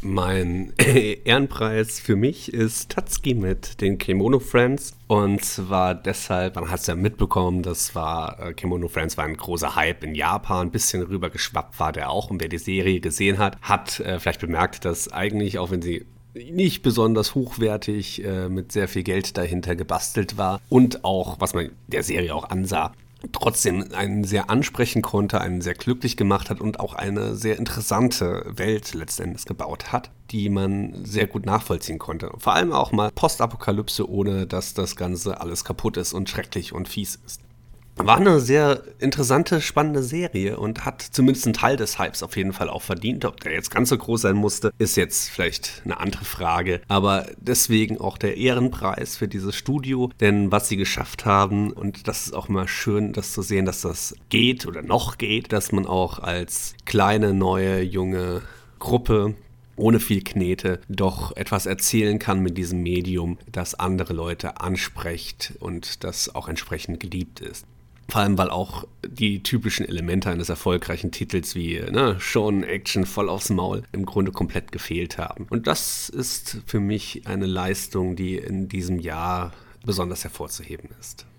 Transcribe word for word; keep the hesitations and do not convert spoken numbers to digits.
Mein Ehrenpreis für mich ist Tatsuki mit den Kemono Friends. Und zwar deshalb, man hat es ja mitbekommen, das war, äh, Kemono Friends war ein großer Hype in Japan, ein bisschen rüber geschwappt war der auch. Und wer die Serie gesehen hat, hat äh, vielleicht bemerkt, dass eigentlich, auch wenn sie nicht besonders hochwertig, äh, mit sehr viel Geld dahinter gebastelt war und auch, was man der Serie auch ansah, trotzdem einen sehr ansprechen konnte, einen sehr glücklich gemacht hat und auch eine sehr interessante Welt letztendlich gebaut hat, die man sehr gut nachvollziehen konnte. Vor allem auch mal Postapokalypse, ohne dass das Ganze alles kaputt ist und schrecklich und fies ist. War eine sehr interessante, spannende Serie und hat zumindest einen Teil des Hypes auf jeden Fall auch verdient. Ob der jetzt ganz so groß sein musste, ist jetzt vielleicht eine andere Frage. Aber deswegen auch der Ehrenpreis für dieses Studio, denn was sie geschafft haben, und das ist auch mal schön, das zu sehen, dass das geht oder noch geht, dass man auch als kleine, neue, junge Gruppe ohne viel Knete doch etwas erzählen kann mit diesem Medium, das andere Leute anspricht und das auch entsprechend geliebt ist. Vor allem, weil auch die typischen Elemente eines erfolgreichen Titels wie ne, Shonen Action voll aufs Maul im Grunde komplett gefehlt haben. Und das ist für mich eine Leistung, die in diesem Jahr besonders hervorzuheben ist.